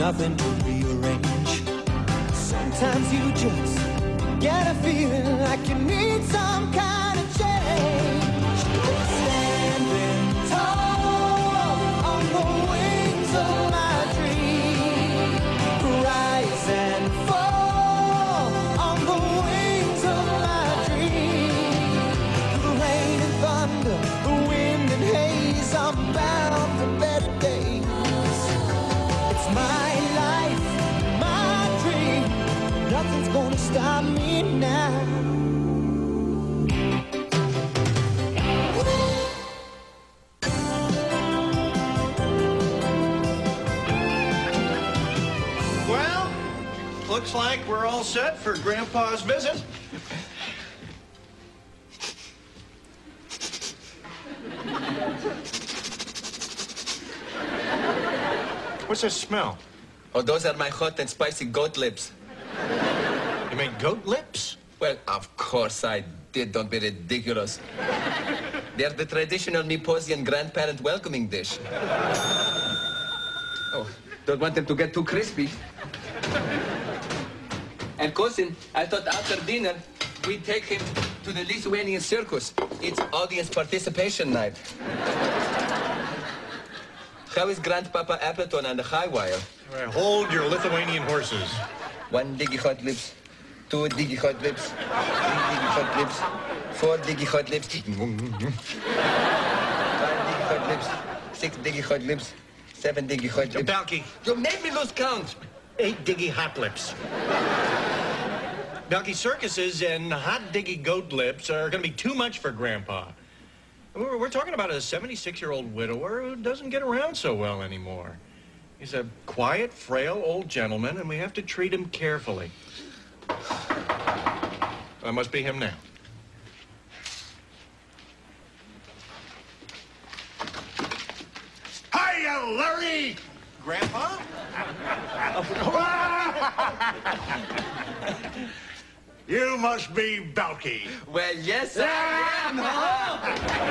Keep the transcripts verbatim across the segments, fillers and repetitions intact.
nothing to rearrange. Sometimes you just get a feeling like you need some kind of change. Standing tall on the wings of my dream, rise and fall on the wings of my dream. Through the rain and thunder, the wind and haze, I'm bound for better days. It's my life, my dream. Nothing's gonna stop me now. Well, looks like we're all set for Grandpa's visit. What's this smell? Oh, those are my hot and spicy goat lips. You made goat lips? Well, of course I did. Don't be ridiculous. They're the traditional Nipposian grandparent welcoming dish. Oh, don't want them to get too crispy. And cousin, I thought after dinner, we'd take him to the Lithuanian circus. It's audience participation night. How is Grandpapa Appleton on the high wire? Well, hold your Lithuanian horses. One diggy hot lips, two diggy hot lips, three diggy hot lips, four diggy hot lips, five diggy hot lips, six diggy hot lips, seven diggy hot lips. Balky. You made me lose count. Eight diggy hot lips. Balky, circuses and hot diggy goat lips are going to be too much for Grandpa. We're, we're talking about a seventy-six-year-old widower who doesn't get around so well anymore. He's a quiet, frail old gentleman, and we have to treat him carefully. That must be him now. Hiya, Larry! Grandpa? You must be Balky. Well, yes, I am. Huh?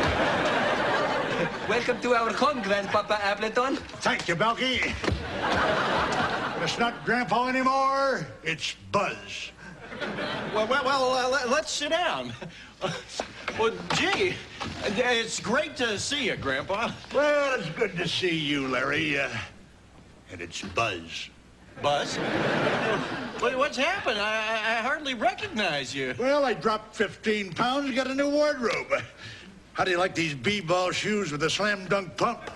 Welcome to our home, Grandpapa Appleton. Thank you, Balky. But it's not Grandpa anymore. It's Buzz. Well, well, well uh, let, let's sit down. Well, gee, it's great to see you, Grandpa. Well, it's good to see you, Larry. Uh, and it's Buzz. Buzz? What, what's happened? I, I hardly recognize you. Well, I dropped fifteen pounds and got a new wardrobe. How do you like these b-ball shoes with a slam dunk pump?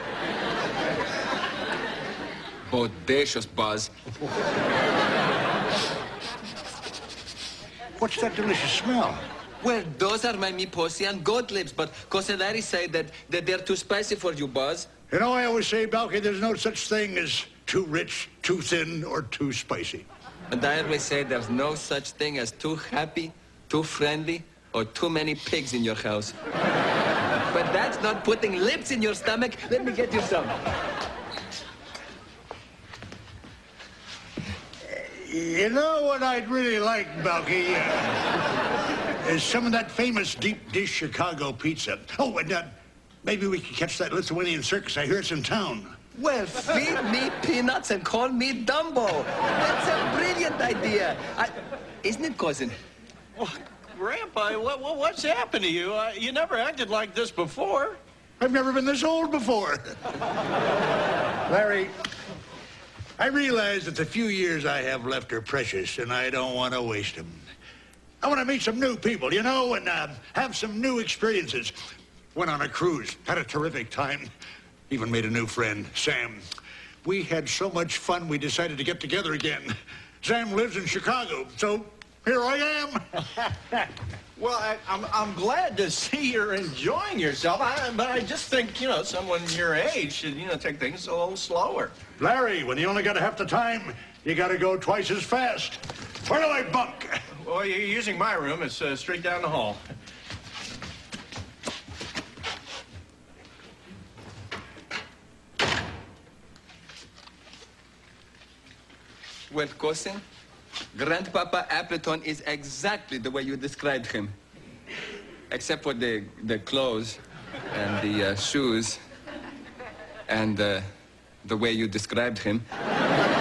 Bodacious, Buzz. What's that delicious smell? Well, those are my Nipposian goat lips, but Cousin Larry said that, that they're too spicy for you, Buzz. You know, I always say, Balky, there's no such thing as too rich, too thin, or too spicy. And I always say there's no such thing as too happy, too friendly, or too many pigs in your house. But that's not putting lips in your stomach. Let me get you some. You know what I'd really like, Balky? Uh, is some of that famous deep dish Chicago pizza. Oh, and uh, maybe we could catch that Lithuanian circus. I hear it's in town. Well, feed me peanuts and call me Dumbo. That's a brilliant idea. I, isn't it, cousin? Well, Grandpa, what, what, what's happened to you? Uh, you never acted like this before. I've never been this old before. Larry, I realize that the few years I have left are precious, and I don't want to waste them. I want to meet some new people, you know, and uh, have some new experiences. Went on a cruise, had a terrific time. Even made a new friend, Sam. We had so much fun, we decided to get together again. Sam lives in Chicago, so here I am. Well, I, I'm, I'm glad to see you're enjoying yourself, I, but I just think, you know, someone your age should, you know, take things a little slower. Larry, when you only got half the time, you got to go twice as fast. Where do I bunk? Well, you're using my room. It's uh, straight down the hall. Well, cousin, Grandpapa Appleton is exactly the way you described him. Except for the, the clothes and the uh, shoes and uh, the way you described him.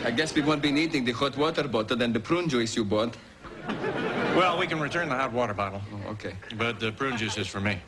I guess we won't be needing the hot water bottle and the prune juice you bought. Well, we can return the hot water bottle. Oh, okay. But the prune juice is for me.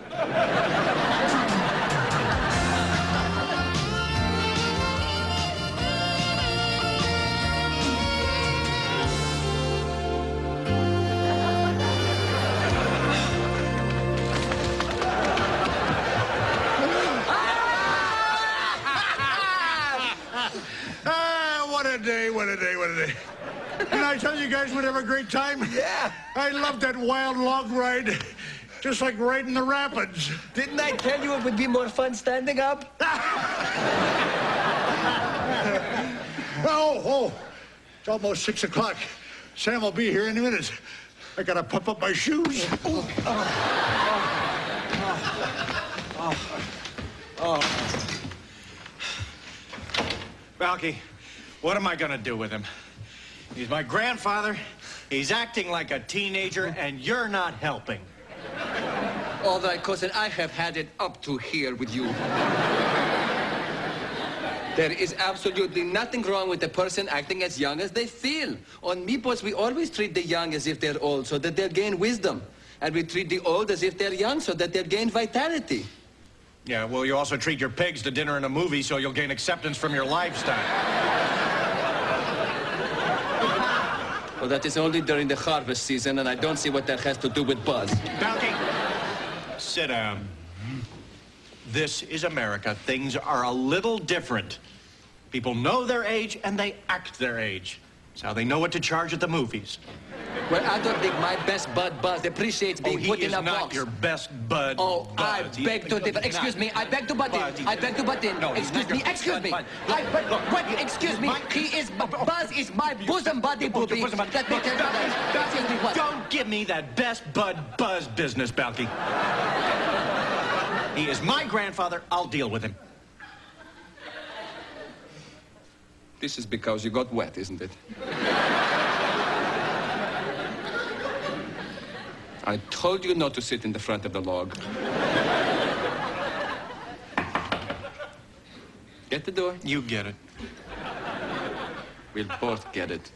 Ah, what a day, what a day, what a day. Didn't I tell you guys we'd have a great time? Yeah. I loved that wild log ride. Just like riding the rapids. Didn't I tell you it would be more fun standing up? Oh, oh, it's almost six o'clock. Sam will be here any minute. I gotta pump up my shoes. Oh. Oh. Oh. Balky, what am I gonna do with him? He's my grandfather, he's acting like a teenager, and you're not helping. All right, cousin, I have had it up to here with you. There is absolutely nothing wrong with a person acting as young as they feel. On Meepos, we always treat the young as if they're old so that they'll gain wisdom. And we treat the old as if they're young so that they'll gain vitality. Yeah, well, you also treat your pigs to dinner and a movie so you'll gain acceptance from your livestock. Well, that is only during the harvest season, and I don't see what that has to do with Buzz. Balky, sit down. This is America. Things are a little different. People know their age, and they act their age. It's how they know what to charge at the movies. Well, I don't think my best bud Buzz appreciates being oh, he put is in a not box. your best bud. Oh, Buzz. I He- beg to no, differ. he's Excuse not. me, I beg to butt in. Buzz, he- I beg to butt in. No, he's excuse not me, your best excuse bud, me. bud. I, but, Look, what? you- Excuse me. my- He is, Buzz is my bosom buddy, Oh, your booby. bosom bud- Let me Look, tell you Balky, that. Balky, Excuse me, what? Don't give me that best bud Buzz business, Balky. He is my grandfather. I'll deal with him. This is because you got wet, isn't it? I told you not to sit in the front of the log. Get the door. You get it. We'll both get it.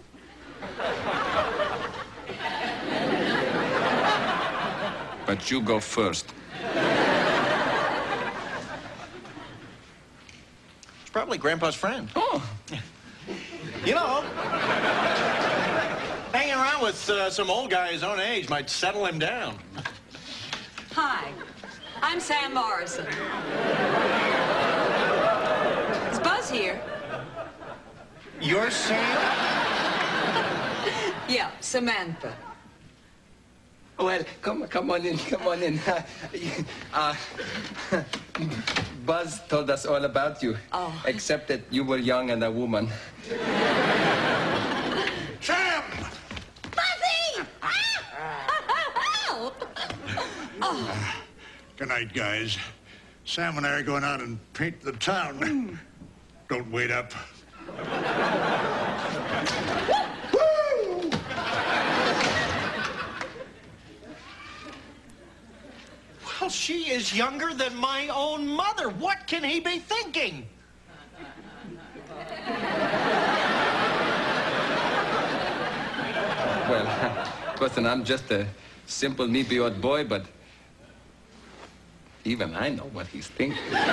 But you go first. It's probably Grandpa's friend. Oh. You know, hanging around with uh, some old guy his own age might settle him down. Hi, I'm Sam Morrison. Is Buzz here? You're Sam? Yeah, Samantha. Well, come, come on in, come on in. Uh, Buzz told us all about you. Oh. Except that you were young and a woman. Sam! Buzzy! Help! Good night, guys. Sam and I are going out and paint the town. Don't wait up. Well, she is younger than my own mother. What can he be thinking? Well, listen, I'm just a simple, meepy-old boy, but even I know what he's thinking.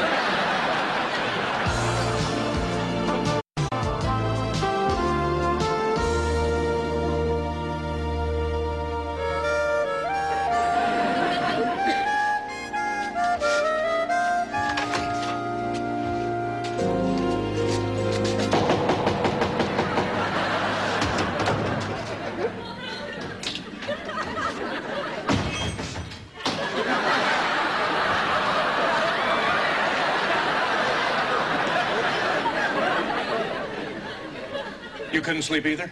You couldn't sleep either?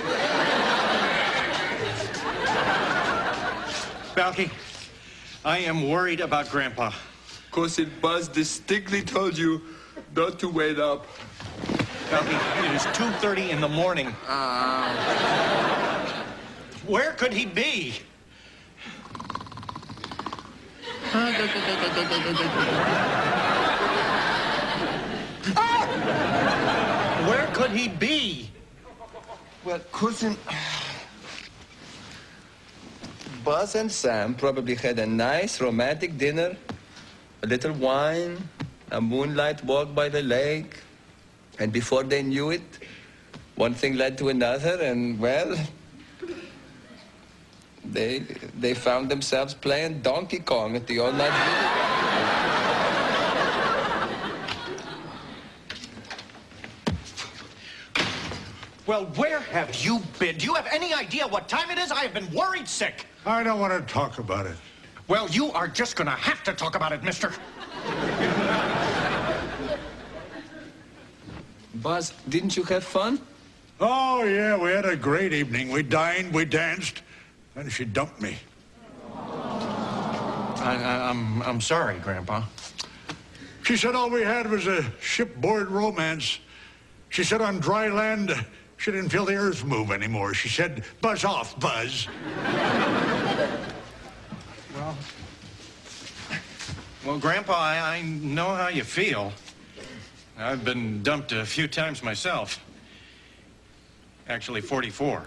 Balky, I am worried about Grandpa. Cousin Buzz distinctly told you not to wait up. Balky, it is two thirty in the morning. Uh... Where could he be? Where could would he be? Well, cousin, Buzz and Sam probably had a nice romantic dinner, a little wine, a moonlight walk by the lake, and before they knew it, one thing led to another, and well, they they found themselves playing Donkey Kong at the all-night video. Well, where have you been? Do you have any idea what time it is? I have been worried sick. I don't want to talk about it. Well, you are just gonna have to talk about it, mister. Buzz, didn't you have fun? Oh, yeah, we had a great evening. We dined, we danced, and she dumped me. I, I, I'm, I'm sorry, Grandpa. She said all we had was a shipboard romance. She said on dry land, she didn't feel the earth move anymore. She said, buzz off, Buzz. Well, well, Grandpa, I, I know how you feel. I've been dumped a few times myself. Actually, forty-four.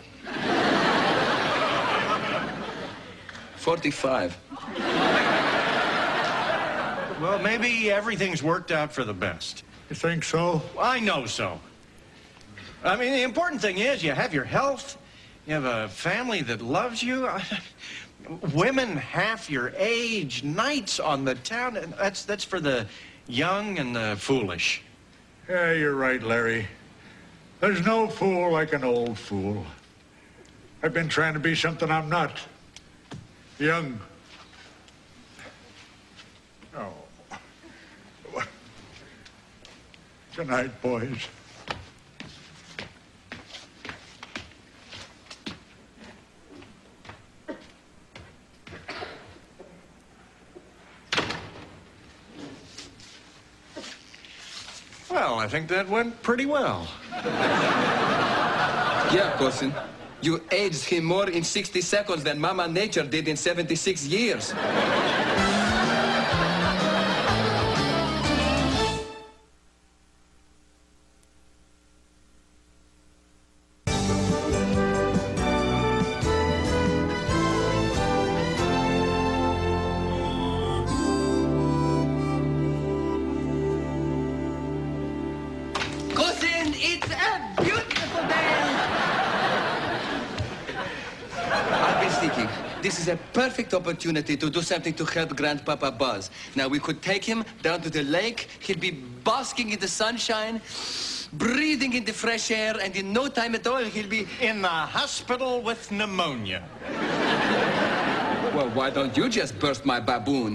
forty-five. Well, maybe everything's worked out for the best. You think so? I know so. I mean, the important thing is you have your health, you have a family that loves you. Women half your age, nights on the town, and that's, that's for the young and the foolish. Yeah, you're right, Larry. There's no fool like an old fool. I've been trying to be something I'm not. Young. Oh. Good night, boys. Well, I think that went pretty well. Yeah, cousin. You aged him more in sixty seconds than Mama Nature did in seventy-six years. Cousin, it's a beautiful day. I've been thinking, this is a perfect opportunity to do something to help Grandpapa Buzz. Now, we could take him down to the lake. He'll be basking in the sunshine, breathing in the fresh air, and in no time at all, he'll be... In the hospital with pneumonia. Well, why don't you just burst my baboon?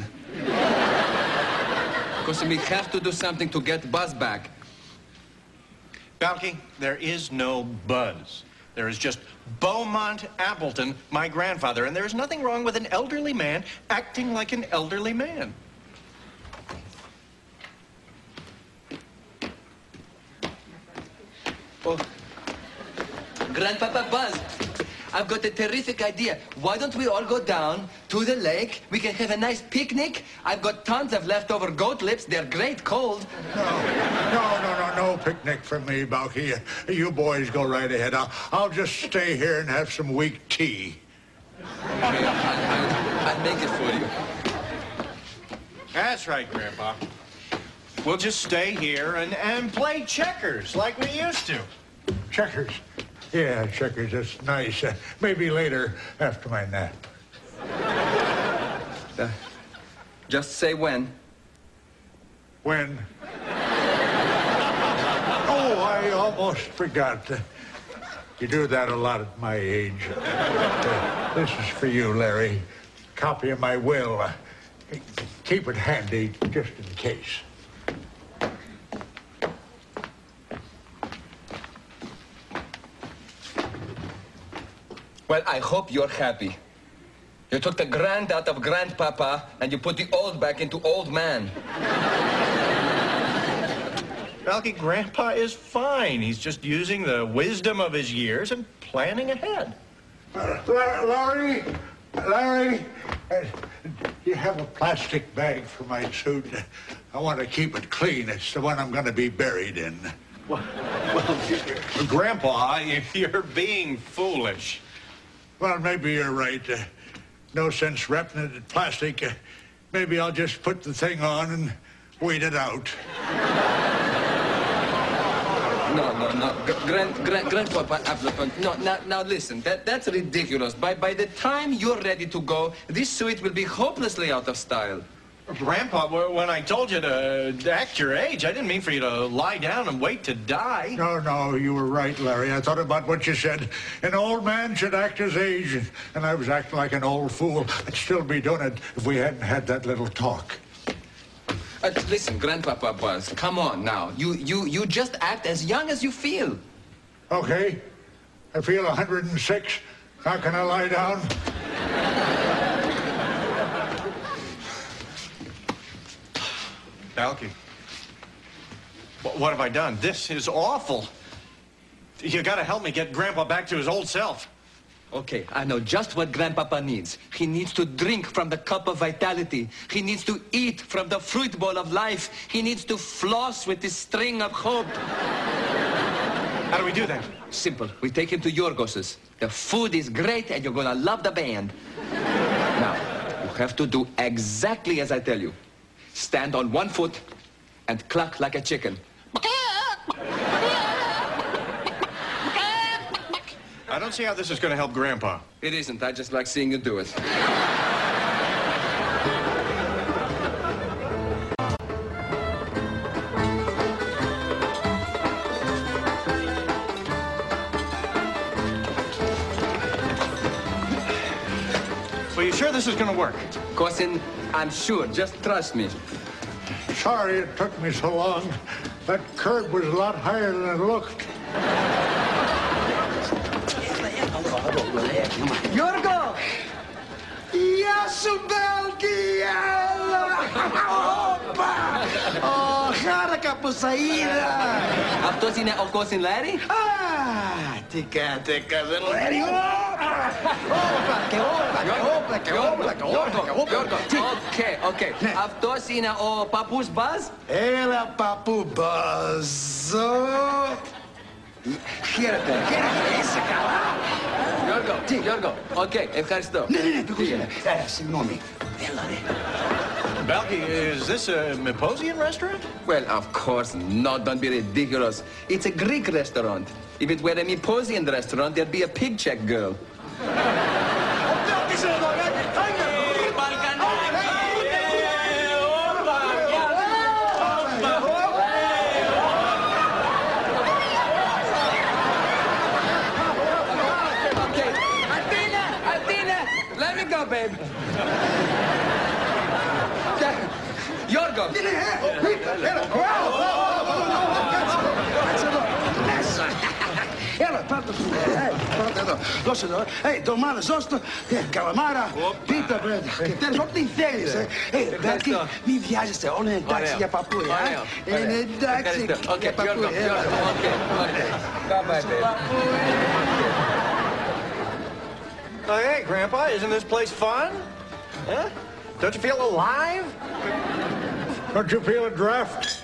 Because we have to do something to get Buzz back. Balky, there is no Buzz. There is just Beaumont Appleton, my grandfather, and there is nothing wrong with an elderly man acting like an elderly man. Oh, Grandpapa Buzz, I've got a terrific idea. Why don't we all go down to the lake? We can have a nice picnic. I've got tons of leftover goat lips. They're great cold. No, no, no, no, no picnic for me, Balky. You boys go right ahead. I'll, I'll just stay here and have some weak tea. I'll, I'll, I'll make it for you. That's right, Grandpa. We'll just stay here and, and play checkers like we used to. Checkers. Yeah, checkers, that's nice. Uh, maybe later after my nap. Uh, just say when. When? Oh, I almost forgot. Uh, you do that a lot at my age. Uh, this is for you, Larry. Copy of my will. Uh, keep it handy just in case. Well, I hope you're happy. You took the grand out of Grandpapa and you put the old back into old man. Balky, Grandpa is fine. He's just using the wisdom of his years and planning ahead. Uh, Larry, Larry, uh, you have a plastic bag for my suit. I want to keep it clean. It's the one I'm going to be buried in. Well, well, Grandpa, you're being foolish. Well, maybe you're right. Uh, no sense wrapping it in plastic. Uh, maybe I'll just put the thing on and wait it out. No, no, no. Grand, grand, Grandpapa Appleton. No, now, now listen. That, that's ridiculous. By, by the time you're ready to go, this suit will be hopelessly out of style. Grandpa, when I told you to act your age, I didn't mean for you to lie down and wait to die. No, no, you were right, Larry. I thought about what you said. An old man should act his age, and I was acting like an old fool. I'd still be doing it if we hadn't had that little talk. Uh, listen, Grandpapa Buzz, come on now. You, you, you just act as young as you feel. Okay. I feel one hundred and six. How can I lie down? Balky, what have I done? This is awful. You gotta help me get Grandpa back to his old self. Okay, I know just what Grandpapa needs. He needs to drink from the cup of vitality. He needs to eat from the fruit bowl of life. He needs to floss with the string of hope. How do we do that? Simple. We take him to Yorgos's. The food is great and you're gonna love the band. Now, you have to do exactly as I tell you. Stand on one foot and cluck like a chicken. I don't see how this is going to help Grandpa. It isn't. I just like seeing you do it. Are you sure this is going to work? Cousin, I'm sure. Just trust me. Sorry it took me so long. That curb was a lot higher than it looked. Yorgo! Yasu Belgian! Opa! Oh, haraka po sa ira! After sina o cousin Larry? Ah! Tika, tika, Larry! Opa! Que opa! Que opa! Que opa! Que opa! Que opa! Okay, okay. After sina o Papu's Buzz? Ela papu bazo! Gira, gira, essa cara! Yorgo, Yorgo. Okay, ευχαριστώ. Ναι, ναι, ναι, πήγαινε. Συγγνώμη. Έλα, ρε. Balky, is this a Myposian restaurant? Well, of course not. Don't be ridiculous. It's a Greek restaurant. If it were a Myposian restaurant, there'd be a pig check girl. Babe. Yorgo. Έλα, πάρ' το του. Πάρ' το εδώ. Δώσε εδώ. Ε, ντομάτα, ζώστο. Καλαμάρα. Πίτα, μπρέντα. Και τέλος, ό,τι θέλεις. Ε, Μπέλκι, μη βιάζεσαι. Όλα είναι εντάξει για παππού. Είναι εντάξει για παππού. Oh, hey, Grandpa, isn't this place fun? Huh? Don't you feel alive? Don't you feel a draft?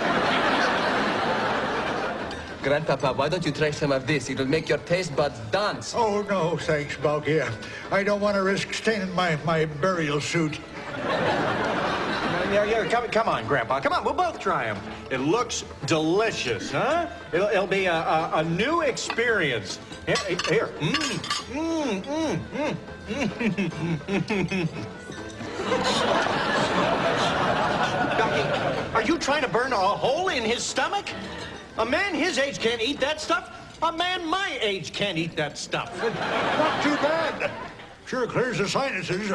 Grandpapa, why don't you try some of this? It'll make your taste buds dance. Oh, no, thanks, Balky. I don't want to risk staining my, my burial suit. Yeah, yeah, come, come on, Grandpa. Come on, we'll both try them. It looks delicious, huh? It'll, it'll be a, a, a new experience. Here, here. Mm, mm, mm, mm, mm. Ducky, are you trying to burn a hole in his stomach? A man his age can't eat that stuff. A man my age can't eat that stuff. Not too bad. Sure clears the sinuses.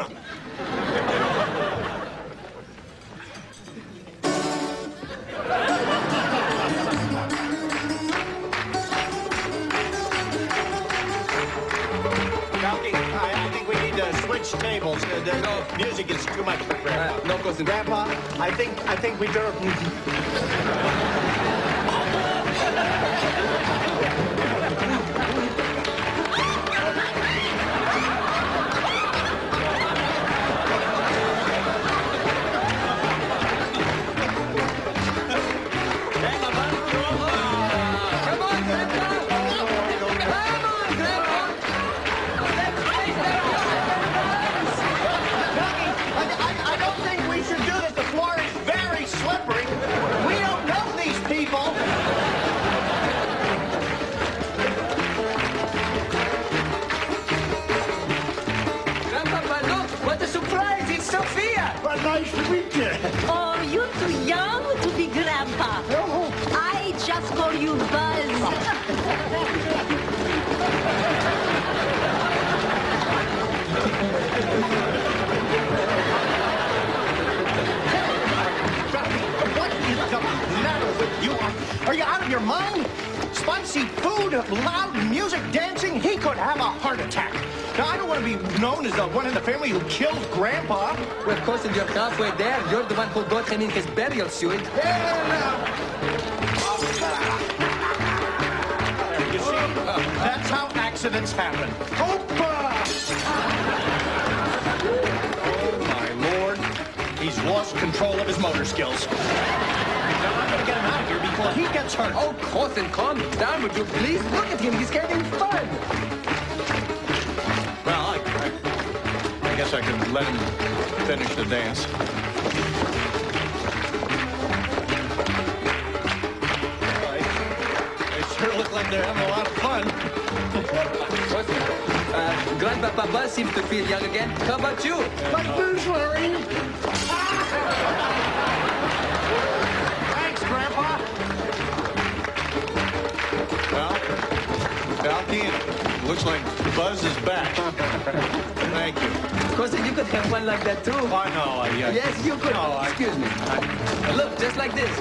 Tables. Uh, the no. Music is too much for Grandpa. Uh, no, cousin. Grandpa, I think I think we do. Sophia. Well, nice to meet you. Oh, you're too young to be Grandpa. Oh. I just call you Buzz. What is the matter with you? Are you out of your mind? Spicy food, loud music, dancing, he could have a heart attack. Now, I don't want to be known as the one in the family who killed Grandpa. Well, cousin, you're halfway there. You're the one who got him in his burial suit. You see, that's how accidents happen. Opa! Oh, my Lord. He's lost control of his motor skills. Now, I'm going to get him out of here before he gets hurt. Oh, cousin, calm down, would you please? Look at him. He's having fun. Well, I, I, I guess I could let him finish the dance. Well, they, they sure look like they're having a lot of fun. Cousin, uh, Grandpapa Buzz seems to feel young again. How about you? Like this, Larry. Thanks, Grandpa. Well, Balky, it looks like Buzz is back. Thank you. Cousin, you could have fun like that too. Oh, I know. I, uh, Yes, you could. No, I- Excuse me. I, Look, just like this.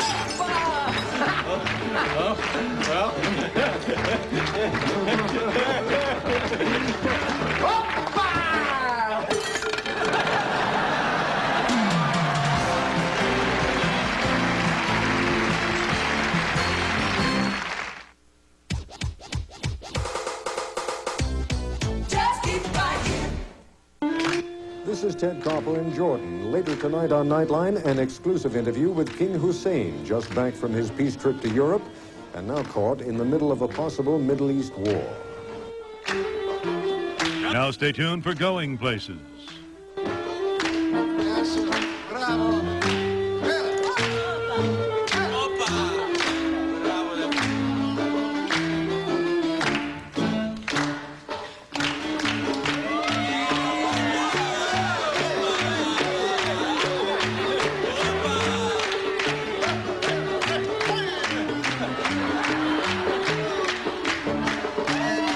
oh, well. This is Ted Koppel in Jordan. Later tonight on Nightline, an exclusive interview with King Hussein, just back from his peace trip to Europe and now caught in the middle of a possible Middle East war. Now stay tuned for Going Places.